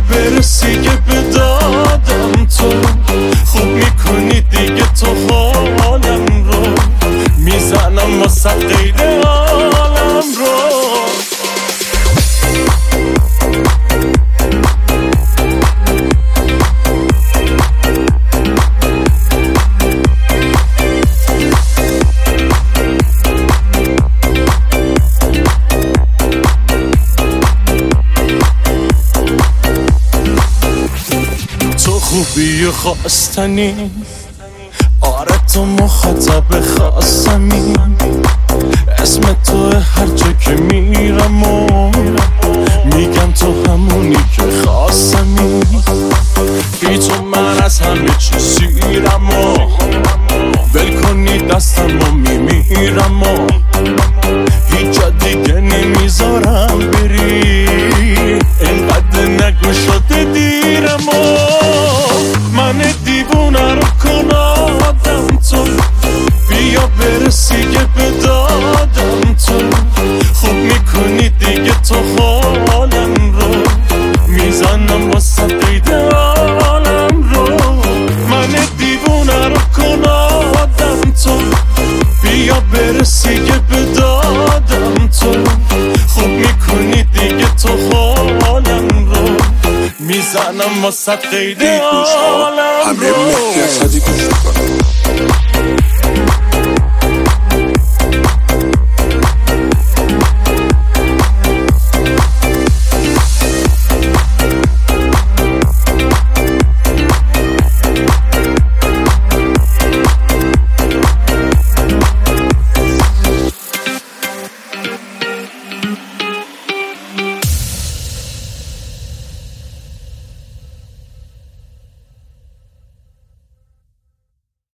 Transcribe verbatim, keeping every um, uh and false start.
برسی که به دادم تو خوب میکنی دیگه تو حالم رو میزنم واسه قید عالم رو خوبی خواستنی آره تو مخاطب خواستمی اسم تو هر جا که میرم و میگم تو همونی که خواستمی بی تو من از همه چی سیرم و ول کنی دستم و میمیرم و هیچ جا دیگه نمیذارم بری اینقدر نگو شده دیرم و من دیوونه رو کن آدم تو بیا برسی که به دادم تو خوب میکنی دیگه تو حالم رو میزنم واسه قید عالم رو من دیوونه رو کن آدم تو بیا برسی که به دادم تو خوب میکنی دیگه تو حالم رو میزنم واسه قید عالم رو همه مهدی اسدی گوش میکنم